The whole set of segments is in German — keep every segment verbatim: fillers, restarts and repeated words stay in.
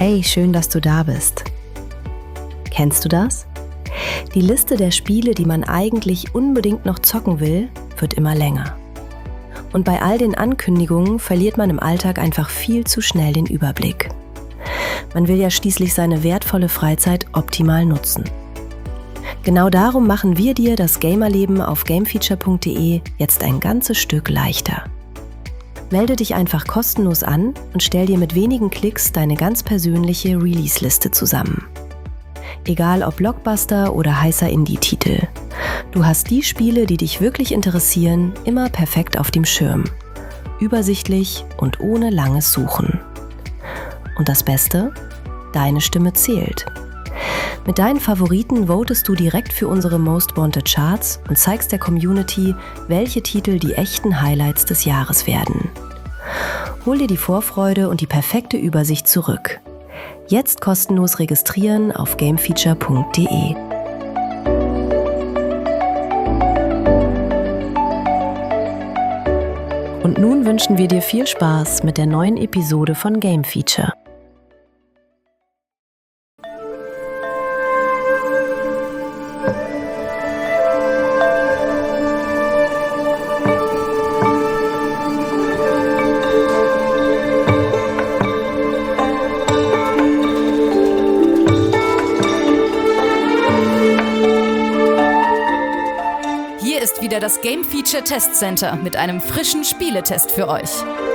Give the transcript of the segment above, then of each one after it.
Hey, schön, dass du da bist. Kennst du das? Die Liste der Spiele, die man eigentlich unbedingt noch zocken will, wird immer länger. Und bei all den Ankündigungen verliert man im Alltag einfach viel zu schnell den Überblick. Man will ja schließlich seine wertvolle Freizeit optimal nutzen. Genau darum machen wir dir das Gamerleben auf gamefeature punkt de jetzt ein ganzes Stück leichter. Melde dich einfach kostenlos an und stell dir mit wenigen Klicks deine ganz persönliche Release-Liste zusammen. Egal ob Blockbuster oder heißer Indie-Titel. Du hast die Spiele, die dich wirklich interessieren, immer perfekt auf dem Schirm. Übersichtlich und ohne langes Suchen. Und das Beste? Deine Stimme zählt. Mit deinen Favoriten votest du direkt für unsere Most Wanted Charts und zeigst der Community, welche Titel die echten Highlights des Jahres werden. Hol dir die Vorfreude und die perfekte Übersicht zurück. Jetzt kostenlos registrieren auf gamefeature punkt de. Und nun wünschen wir dir viel Spaß mit der neuen Episode von Game Feature. Wieder das Game Feature Test Center mit einem frischen Spieletest für euch.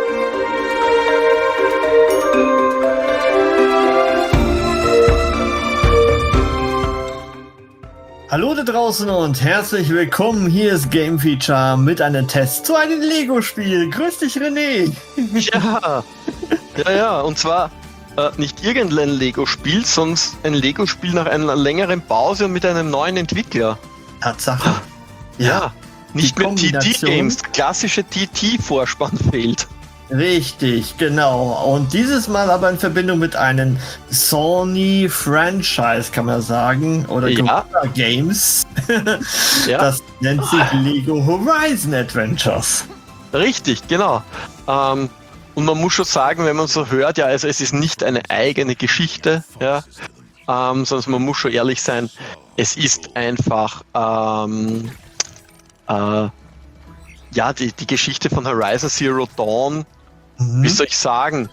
Hallo da draußen und herzlich willkommen. Hier ist Game Feature mit einem Test zu einem Lego-Spiel. Grüß dich, René. Ja, ja, ja. Und zwar äh, nicht irgendein Lego-Spiel, sondern ein Lego-Spiel nach einer längeren Pause und mit einem neuen Entwickler. Tatsache. Ja, ja. Nicht mehr T T-Games, klassische T T-Vorspann fehlt. Richtig, genau. Und dieses Mal aber in Verbindung mit einem Sony-Franchise, kann man sagen. Oder ja. Guerrilla Games. Ja. Das nennt sich Lego Horizon Adventures. Richtig, genau. Ähm, und man muss schon sagen, wenn man so hört, ja, also es ist nicht eine eigene Geschichte, ja, ähm, sondern man muss schon ehrlich sein, es ist einfach ähm, äh, ja, die, die Geschichte von Horizon Zero Dawn, mhm. wie soll ich sagen,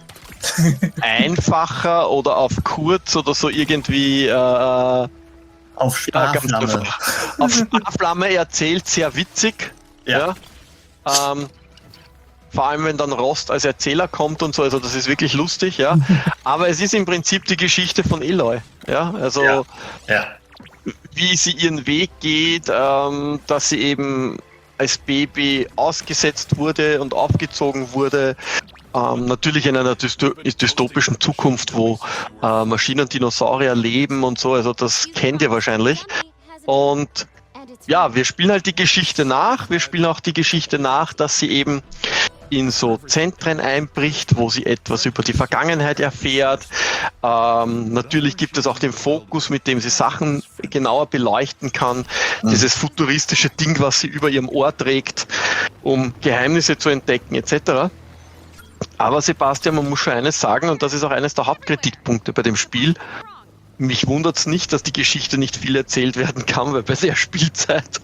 einfacher oder auf kurz oder so irgendwie äh, auf Sparflamme. Ja, auf Sparflamme erzählt, sehr witzig. Ja. Ja. Ähm, vor allem, wenn dann Rost als Erzähler kommt und so, also das ist wirklich lustig, ja. Aber es ist im Prinzip die Geschichte von Aloy. Ja, also ja. Ja. Wie sie ihren Weg geht, ähm, dass sie eben als Baby ausgesetzt wurde und aufgezogen wurde. Ähm, natürlich in einer dystopischen Zukunft, wo äh, Maschinen und Dinosaurier leben und so, also das kennt ihr wahrscheinlich. Und ja, wir spielen halt die Geschichte nach, wir spielen auch die Geschichte nach, dass sie eben in so Zentren einbricht, wo sie etwas über die Vergangenheit erfährt. Ähm, natürlich gibt es auch den Fokus, mit dem sie Sachen genauer beleuchten kann. Mhm. Dieses futuristische Ding, was sie über ihrem Ohr trägt, um Geheimnisse zu entdecken et cetera. Aber Sebastian, man muss schon eines sagen, und das ist auch eines der Hauptkritikpunkte bei dem Spiel. Mich wundert es nicht, dass die Geschichte nicht viel erzählt werden kann, weil bei der Spielzeit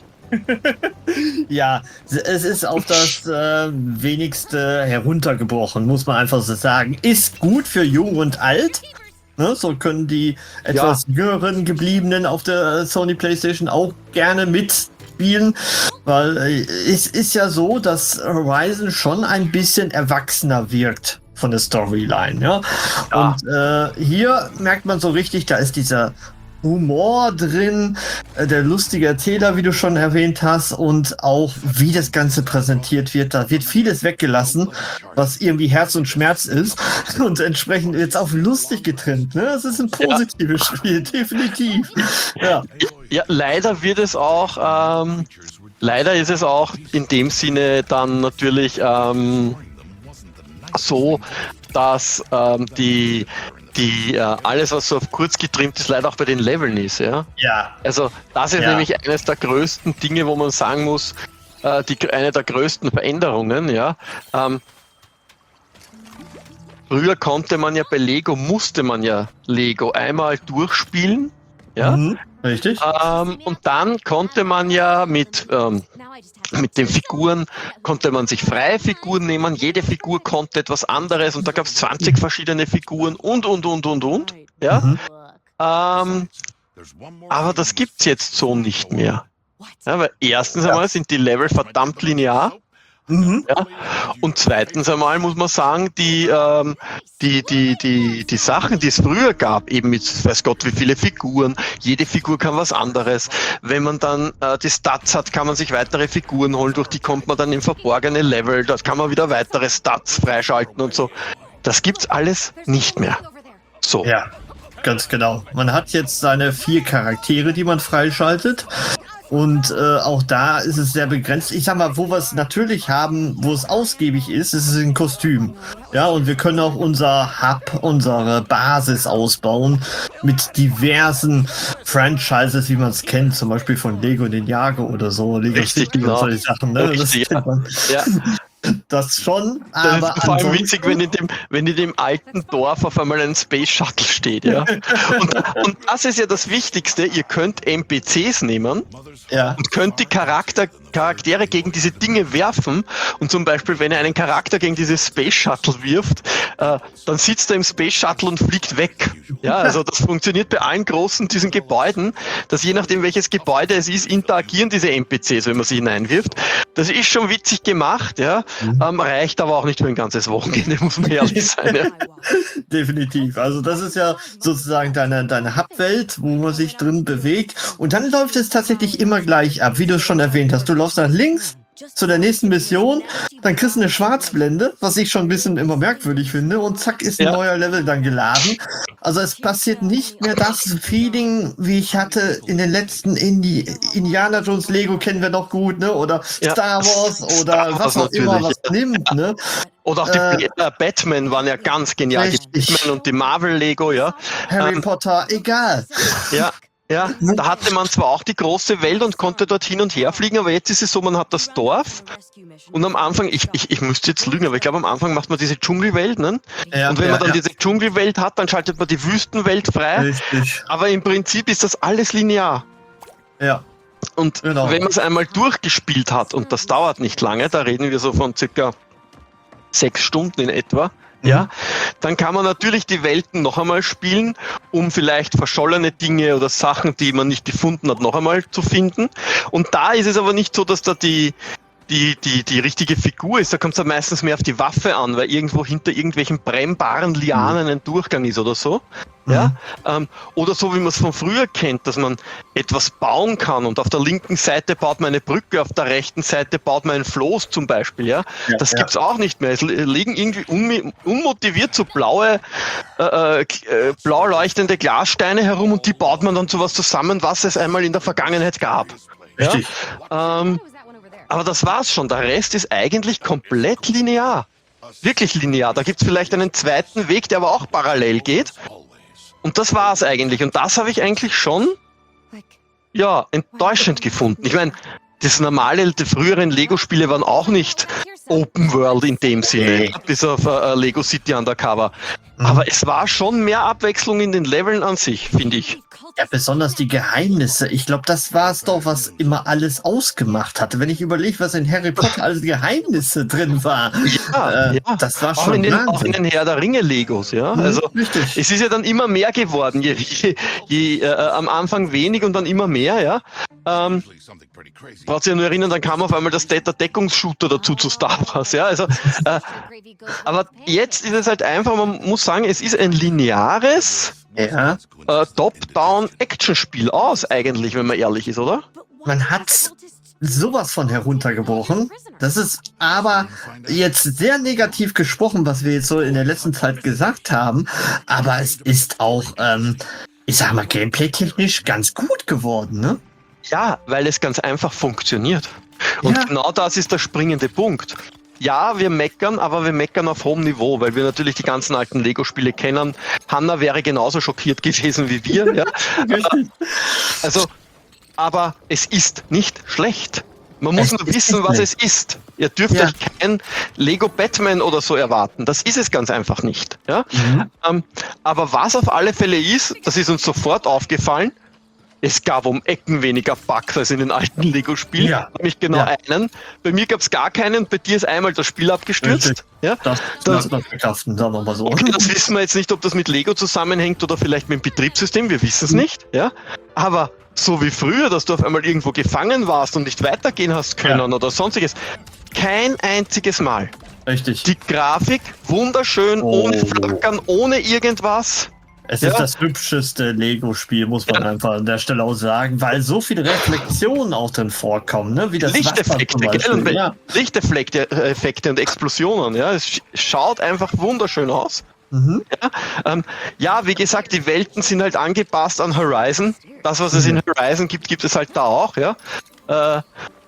ja, es ist auf das äh, wenigste heruntergebrochen, muss man einfach so sagen. Ist gut für Jung und Alt. Ne? So können die etwas ja. jüngeren Gebliebenen auf der Sony PlayStation auch gerne mitspielen. Weil äh, es ist ja so, dass Horizon schon ein bisschen erwachsener wirkt von der Storyline. Ja? Ja. Und äh, hier merkt man so richtig, da ist dieser Humor drin, der lustige Erzähler, wie du schon erwähnt hast, und auch wie das Ganze präsentiert wird. Da wird vieles weggelassen, was irgendwie Herz und Schmerz ist und entsprechend jetzt auch lustig getrennt. Ne? Das ist ein positives ja. Spiel, definitiv. Ja. ja, leider wird es auch, ähm, leider ist es auch in dem Sinne dann natürlich ähm, so, dass ähm, die die äh, alles, was so auf kurz getrimmt ist, leider auch bei den Leveln ist, ja. Ja. Also das ist ja. nämlich eines der größten Dinge, wo man sagen muss, äh, die, eine der größten Veränderungen, ja. Ähm, früher konnte man ja bei Lego, musste man ja Lego einmal durchspielen. Ja? Mhm, richtig. Ähm, und dann konnte man ja mit, ähm, mit den Figuren, konnte man sich freie Figuren nehmen, jede Figur konnte etwas anderes und da gab es zwanzig verschiedene Figuren und, und, und, und, und. Ja? Mhm. Ähm, aber das gibt's jetzt so nicht mehr. Ja, weil erstens einmal sind die Level verdammt linear. Mhm. Ja? Und zweitens einmal muss man sagen, die, ähm, die, die, die, die Sachen, die es früher gab, eben mit weiß Gott wie viele Figuren, jede Figur kann was anderes. Wenn man dann äh, die Stats hat, kann man sich weitere Figuren holen, durch die kommt man dann in verborgene Level, da kann man wieder weitere Stats freischalten und so. Das gibt's alles nicht mehr. So. Ja, ganz genau. Man hat jetzt seine vier Charaktere, die man freischaltet. Und äh, auch da ist es sehr begrenzt. Ich sag mal, wo wir es natürlich haben, wo es ausgiebig ist, ist es in Kostüm. Ja, und wir können auch unser Hub, unsere Basis ausbauen mit diversen Franchises, wie man es kennt, zum Beispiel von Lego Ninjago oder so, Lego Richtig, City genau. und solche Sachen. Ne? Richtig, das kennt man. Ja. Das schon, Das aber ist vor allem ansonsten- witzig, wenn in, dem, wenn in dem alten Dorf auf einmal ein Space Shuttle steht, ja. Und, und das ist ja das Wichtigste, ihr könnt N P Cs nehmen Ja. und könnt die Charakter, Charaktere gegen diese Dinge werfen. Und zum Beispiel, wenn ihr einen Charakter gegen dieses Space Shuttle wirft, äh, dann sitzt er im Space Shuttle und fliegt weg. Ja, also das funktioniert bei allen großen diesen Gebäuden, dass je nachdem welches Gebäude es ist, interagieren diese N P Cs, wenn man sie hineinwirft. Das ist schon witzig gemacht, ja, Mhm. ähm, reicht aber auch nicht für ein ganzes Wochenende, muss man ehrlich sein. Ja. Definitiv. Also das ist ja sozusagen deine, deine Hub-Welt, wo man sich drin bewegt. Und dann läuft es tatsächlich immer gleich ab, wie du es schon erwähnt hast. Du läufst nach links zu der nächsten Mission, dann kriegst du eine Schwarzblende, was ich schon ein bisschen immer merkwürdig finde, und zack ist ein Ja. neuer Level dann geladen. Also es passiert nicht mehr das Feeling, wie ich hatte in den letzten Indi Indiana Jones Lego kennen wir doch gut, ne? Oder Ja. Star Wars oder Star Wars was auch immer natürlich, was nimmt, ne? Oder auch die Äh, äh, Batman waren ja ganz genial. Die richtig. Batman und die Marvel Lego, ja. Harry Ähm, Potter, egal. Ja, ja, da hatte man zwar auch die große Welt und konnte dort hin und her fliegen, aber jetzt ist es so, man hat das Dorf und am Anfang, ich, ich, ich müsste jetzt lügen, aber ich glaube am Anfang macht man diese Dschungelwelt, ne? Ja, Und wenn ja, man dann ja. diese Dschungelwelt hat, dann schaltet man die Wüstenwelt frei, Richtig. aber im Prinzip ist das alles linear. Ja. Und Genau. wenn man es einmal durchgespielt hat, und das dauert nicht lange, da reden wir so von circa sechs Stunden in etwa, ja, dann kann man natürlich die Welten noch einmal spielen, um vielleicht verschollene Dinge oder Sachen, die man nicht gefunden hat, noch einmal zu finden. Und da ist es aber nicht so, dass da die Die, die, die richtige Figur ist, da kommt es ja meistens mehr auf die Waffe an, weil irgendwo hinter irgendwelchen brennbaren Lianen ein Durchgang ist oder so. Ja? Ähm, oder so, wie man es von früher kennt, dass man etwas bauen kann und auf der linken Seite baut man eine Brücke, auf der rechten Seite baut man ein Floß zum Beispiel. Ja? Ja, Das ja. gibt's auch nicht mehr. Es liegen irgendwie unmi- unmotiviert so blaue, äh, äh, blau leuchtende Glassteine herum und die baut man dann zu was zusammen, was es einmal in der Vergangenheit gab. Richtig. Ja? Ähm, aber das war's schon. Der Rest ist eigentlich komplett linear. Wirklich linear. Da gibt's vielleicht einen zweiten Weg, der aber auch parallel geht. Und das war's eigentlich. Und das habe ich eigentlich schon, ja, enttäuschend gefunden. Ich meine, das normale, die früheren Lego-Spiele waren auch nicht Open World in dem Sinne, Nee. bis auf äh, Lego City Undercover. Aber es war schon mehr Abwechslung in den Leveln an sich, finde ich. Ja, besonders die Geheimnisse. Ich glaube, das war es doch, was immer alles ausgemacht hatte. Wenn ich überlege, was in Harry Potter alles Geheimnisse drin war. Ja, äh, ja. Das war Auch schon in, den, auch Wahnsinn. in den Herr der Ringe Legos, ja. Mhm, Also richtig. es ist ja dann immer mehr geworden, je, je, je äh, am Anfang wenig und dann immer mehr, ja. Ähm, braucht sich ja nur erinnern, dann kam auf einmal das der Deckungsshooter dazu zu Star Wars, ja. Also, äh, aber jetzt ist es halt einfach, man muss sagen, es ist ein lineares Ja, äh, Top-Down-Action-Spiel aus, eigentlich, wenn man ehrlich ist, oder? man hat sowas von heruntergebrochen. Das ist aber jetzt sehr negativ gesprochen, was wir jetzt so in der letzten Zeit gesagt haben. Aber es ist auch, ähm, ich sag mal, gameplay-technisch ganz gut geworden, ne? Ja, weil es ganz einfach funktioniert. Und Ja. genau das ist der springende Punkt. Ja, wir meckern, aber wir meckern auf hohem Niveau, weil wir natürlich die ganzen alten Lego-Spiele kennen. Hanna wäre genauso schockiert gewesen wie wir. Ja. Also, aber es ist nicht schlecht. Man muss Es nur ist wissen, was nicht. es ist. Ihr dürft Ja. euch kein Lego Batman oder so erwarten. Das ist es ganz einfach nicht. Ja? Mhm. Ähm, aber was auf alle Fälle ist, das ist uns sofort aufgefallen, es gab um Ecken weniger Bugs als in den alten Lego-Spielen. Ja. Nämlich genau Ja. einen. Bei mir gab es gar keinen, bei dir ist einmal das Spiel abgestürzt. Richtig. Ja? Das, Das- das muss man verkraften, sagen wir mal so. Okay, das wissen wir jetzt nicht, ob das mit Lego zusammenhängt oder vielleicht mit dem Betriebssystem, wir wissen es nicht. Ja? Aber so wie früher, dass du auf einmal irgendwo gefangen warst und nicht weitergehen hast können Ja. oder sonstiges, kein einziges Mal. Richtig. Die Grafik wunderschön, Oh. ohne Flackern, ohne irgendwas. Es Ja. ist das hübscheste Lego-Spiel, muss man Ja. einfach an der Stelle auch sagen, weil so viele Reflexionen auch drin vorkommen, ne? Wie das Wasser Lichteffekte, zum gell? Beispiel. Und Ja. Lichteffekte äh, Effekte und Explosionen. Ja? Es sch- schaut einfach wunderschön aus. Mhm. Ja, ähm, ja, wie gesagt, die Welten sind halt angepasst an Horizon. Das, was es in Horizon gibt, gibt es halt da auch. Ja? Äh,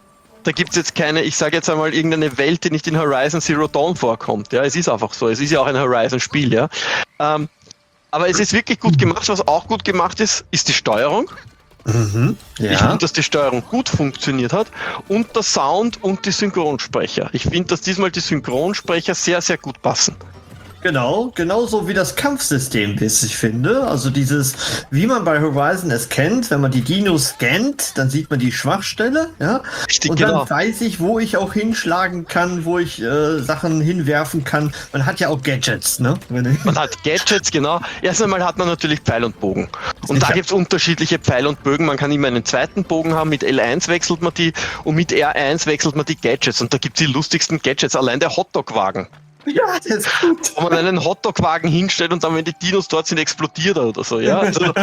da gibt es jetzt keine, ich sage jetzt einmal, irgendeine Welt, die nicht in Horizon Zero Dawn vorkommt. Ja, es ist einfach so. Es ist ja auch ein Horizon-Spiel. Ja? Ähm, aber es ist wirklich gut gemacht. Was auch gut gemacht ist, ist die Steuerung. Mhm. Ich Ja. finde, dass die Steuerung gut funktioniert hat. Und der Sound und die Synchronsprecher. Ich finde, dass diesmal die Synchronsprecher sehr, sehr gut passen. Genau, genauso wie das Kampfsystem ist, ich finde. Also dieses, wie man bei Horizon es kennt, wenn man die Dinos scannt, dann sieht man die Schwachstelle, ja. Richtig, Und genau. dann weiß ich, wo ich auch hinschlagen kann, wo ich äh, Sachen hinwerfen kann. Man hat ja auch Gadgets, ne? Wenn Man hat Gadgets, genau. Erst einmal hat man natürlich Pfeil und Bogen. Und da Sicher. gibt es unterschiedliche Pfeil und Bögen. Man kann immer einen zweiten Bogen haben, mit L eins wechselt man die und mit R eins wechselt man die Gadgets. Und da gibt es die lustigsten Gadgets. Allein der Hotdog-Wagen. ja, das ist gut. Wo man einen Hotdog-Wagen hinstellt und dann, wenn die Dinos dort sind, explodiert er oder so. Ja? Also,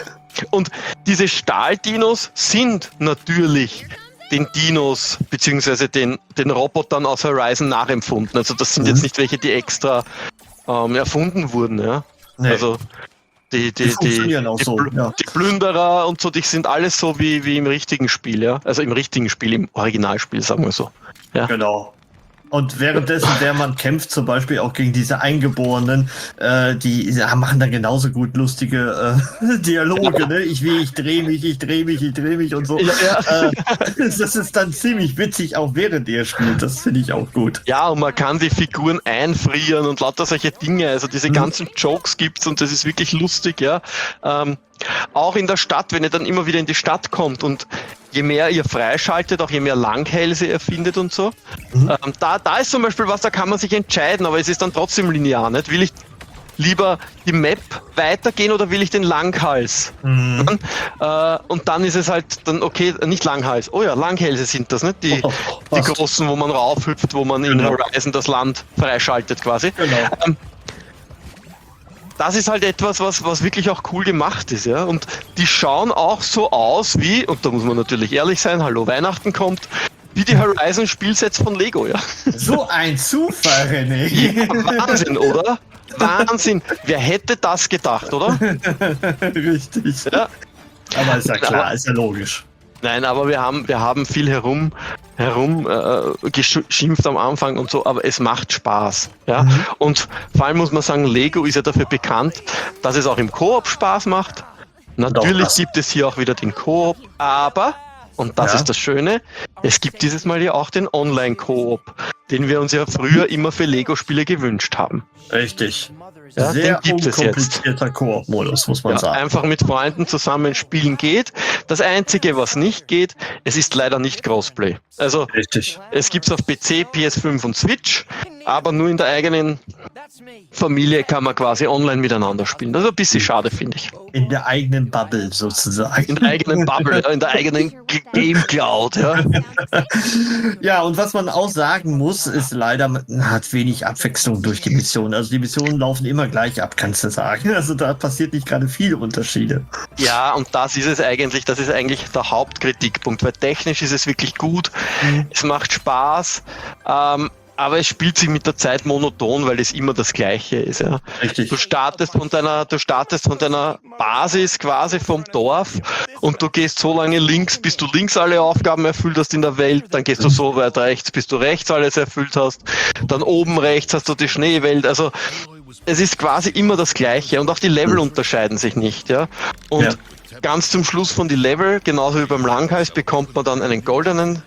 und diese Stahldinos sind natürlich den Dinos beziehungsweise den, den Robotern aus Horizon nachempfunden. Also das sind Mhm. jetzt nicht welche, die extra ähm, erfunden wurden. Ja? Nee. Also die, die, Die die, funktionieren auch die, so, Pl- ja. die Plünderer und so, die sind alles so wie, wie im richtigen Spiel, ja. Also im richtigen Spiel, im Originalspiel, sagen wir so. Ja. Genau. Und währenddessen, während man kämpft, zum Beispiel auch gegen diese Eingeborenen, äh, die ja, machen dann genauso gut lustige äh, Dialoge, ne? Ich will, ich drehe mich, ich drehe mich, ich drehe mich und so. Ja, ja. Äh, das ist dann ziemlich witzig, auch während ihr spielt. Das finde ich auch gut. Ja, und man kann die Figuren einfrieren und lauter solche Dinge. Also diese Mhm. ganzen Jokes gibt's und das ist wirklich lustig, ja. Ähm, auch in der Stadt, wenn ihr dann immer wieder in die Stadt kommt und je mehr ihr freischaltet, auch je mehr Langhälse ihr findet und so. Mhm. Ähm, da, da ist zum Beispiel was, da kann man sich entscheiden, aber es ist dann trotzdem linear, nicht? Will ich lieber die Map weitergehen oder will ich den Langhals? Mhm. Äh, und dann ist es halt dann, okay, nicht Langhals, oh ja, Langhälse sind das, nicht? Die, Oh, die passt. großen, wo man raufhüpft, wo man in Genau. Horizon das Land freischaltet quasi. Genau. Ähm, das ist halt etwas, was, was wirklich auch cool gemacht ist, ja. Und die schauen auch so aus wie, und da muss man natürlich ehrlich sein, hallo, Weihnachten kommt, wie die Horizon-Spielsets von Lego, ja. So ein Zufall, René. Ja, Wahnsinn, oder? Wahnsinn. Wer hätte das gedacht, oder? Richtig. Ja. Aber ist ja Aber- klar, ist ja logisch. Nein, aber wir haben, wir haben viel herum, herum äh, geschimpft am Anfang und so, aber es macht Spaß. Ja? Mhm. Und vor allem muss man sagen, Lego ist ja dafür bekannt, dass es auch im Koop Spaß macht. Natürlich das. gibt es hier auch wieder den Koop, aber, und das Ja. ist das Schöne, es gibt dieses Mal ja auch den Online-Koop, den wir uns ja früher immer für Lego-Spiele gewünscht haben. Richtig. Ja, Sehr den gibt es jetzt. unkomplizierter Koop-Modus, muss man Ja, sagen. einfach mit Freunden zusammen spielen geht. Das Einzige, was nicht geht, es ist leider nicht Crossplay. Also Richtig. es gibt es auf P C, P S fünf und Switch, aber nur in der eigenen Familie kann man quasi online miteinander spielen. Das ist ein bisschen schade, finde ich. In der eigenen Bubble sozusagen. In der eigenen Bubble, ja, in der eigenen G- Game Cloud. Ja. Ja, und was man auch sagen muss, ist leider, man hat wenig Abwechslung durch die Missionen. Also die Missionen laufen immer gleich ab, kannst du sagen. Also da passiert nicht gerade viele Unterschiede. Ja, und das ist es eigentlich, das ist eigentlich der Hauptkritikpunkt, weil technisch ist es wirklich gut, Mhm. es macht Spaß, ähm, aber es spielt sich mit der Zeit monoton, weil es immer das Gleiche ist. Ja. Richtig. Du startest von deiner, du startest von deiner Basis quasi vom Dorf und du gehst so lange links, bis du links alle Aufgaben erfüllt hast in der Welt, dann gehst du so weit rechts, bis du rechts alles erfüllt hast, dann oben rechts hast du die Schneewelt, also es ist quasi immer das Gleiche und auch die Level unterscheiden sich nicht, ja. Und Ja. ganz zum Schluss von die Level, genauso wie beim Langhals, bekommt man dann einen goldenen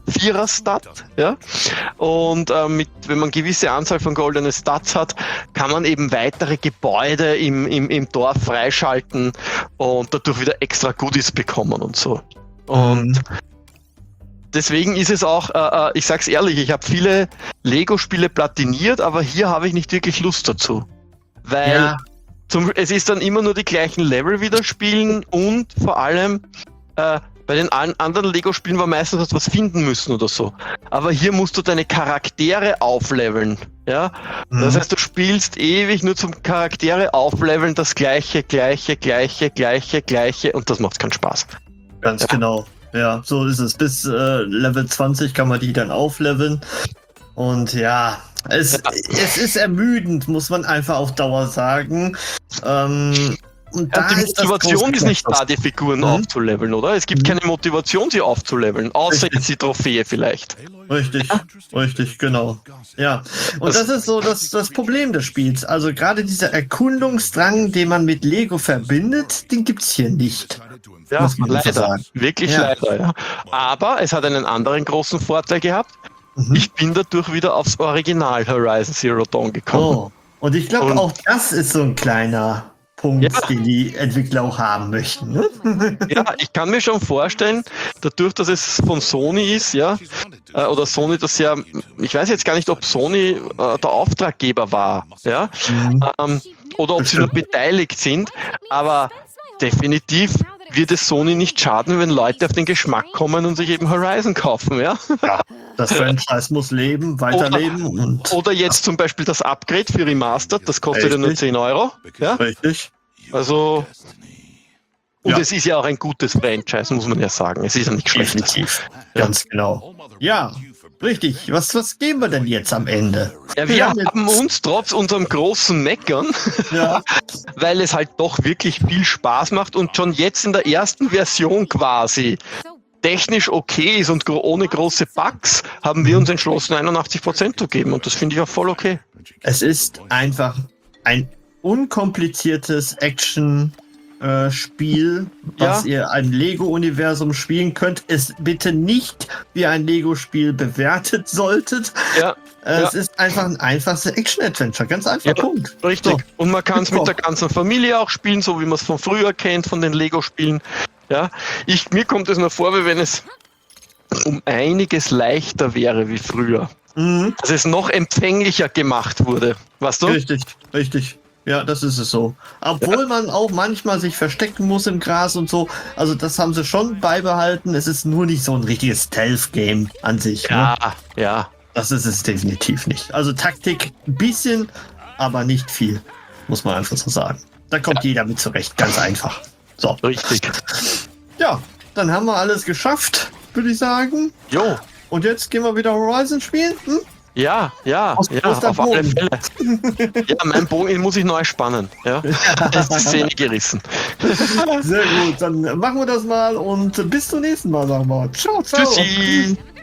Vierer-Stat, ja. Und äh, mit, wenn man gewisse Anzahl von goldenen Stats hat, kann man eben weitere Gebäude im, im, im Dorf freischalten und dadurch wieder extra Goodies bekommen und so. Und mhm. deswegen ist es auch, äh, ich sag's ehrlich, ich habe viele Lego-Spiele platiniert, aber hier habe ich nicht wirklich Lust dazu. Weil ja. zum, es ist dann immer nur die gleichen Level wieder spielen und vor allem äh, bei den anderen Lego-Spielen war meistens was, was finden müssen oder so. Aber hier musst du deine Charaktere aufleveln. Ja? Mhm. Das heißt, du spielst ewig nur zum Charaktere aufleveln das gleiche, gleiche, gleiche, gleiche, gleiche und das macht keinen Spaß. Ganz ja. genau. Ja, so ist es. Bis äh, Level zwanzig kann man die dann aufleveln. Und ja, es, ja. es ist ermüdend, muss man einfach auf Dauer sagen. Ähm, Und ja, die Motivation ist, ist nicht da, die Figuren mhm. aufzuleveln, oder? Es gibt mhm. keine Motivation, sie aufzuleveln, außer richtig. jetzt die Trophäe vielleicht. Richtig, richtig, genau. Ja, und das, das ist so das, das Problem des Spiels. Also gerade dieser Erkundungsdrang, den man mit Lego verbindet, den gibt's hier nicht. Ja, muss man leider. Sagen. Wirklich ja. leider, ja. Aber es hat einen anderen großen Vorteil gehabt. Mhm. Ich bin dadurch wieder aufs Original Horizon Zero Dawn gekommen. Oh. Und ich glaube, auch das ist so ein kleiner Punkt, ja. den die Entwickler auch haben möchten. Ne? Ja, ich kann mir schon vorstellen, dadurch, dass es von Sony ist, ja, äh, oder Sony das ja, ich weiß jetzt gar nicht, ob Sony äh, der Auftraggeber war, ja, mhm. ähm, oder ob sie nur beteiligt sind, aber definitiv wird es Sony nicht schaden, wenn Leute auf den Geschmack kommen und sich eben Horizon kaufen, ja? Ja, das Franchise muss leben, weiterleben. Oder, und oder jetzt zum Beispiel das Upgrade für Remastered, das kostet ja nur zehn Euro. Ja? Richtig. Also, und ja. es ist ja auch ein gutes Franchise, muss man ja sagen. Es ist ja nicht schlecht. Definitiv. Ganz ja. genau. Ja, richtig. Was, was geben wir denn jetzt am Ende? Ja, wir, wir haben, haben uns trotz unserem großen Meckern, ja. weil es halt doch wirklich viel Spaß macht und schon jetzt in der ersten Version quasi technisch okay ist und gro- ohne große Bugs, haben wir uns entschlossen, einundachtzig Prozent zu geben und das finde ich auch voll okay. Es ist einfach ein unkompliziertes Action Äh, Spiel, was ja. ihr im Lego-Universum spielen könnt, es bitte nicht wie ein Lego-Spiel bewertet solltet. Ja. Äh, ja. Es ist einfach ein einfaches Action-Adventure, ganz einfach, ja, Punkt. Richtig. So. Und man kann es mit Komm. der ganzen Familie auch spielen, so wie man es von früher kennt, von den Lego-Spielen. Ja. Ich, mir kommt es nur vor, wie wenn es um einiges leichter wäre wie früher. Mhm. Dass es noch empfänglicher gemacht wurde. Weißt du? Richtig, richtig. Ja, das ist es so. Obwohl man auch manchmal sich verstecken muss im Gras und so. Also das haben sie schon beibehalten. Es ist nur nicht so ein richtiges Stealth-Game an sich. Ja, ne? ja. Das ist es definitiv nicht. Also Taktik ein bisschen, aber nicht viel. Muss man einfach so sagen. Da kommt ja. jeder mit zurecht. Ganz einfach. So. Richtig. Ja, dann haben wir alles geschafft, würde ich sagen. Jo. Und jetzt gehen wir wieder Horizon spielen. Hm? Ja, ja, aus, ja, aus auf alle Fälle. Ja, mein Bogen muss ich neu spannen. Ja, das ist die Szene gerissen. Sehr gut, dann machen wir das mal und bis zum nächsten Mal, sagen wir. Ciao, ciao. Tschüssi.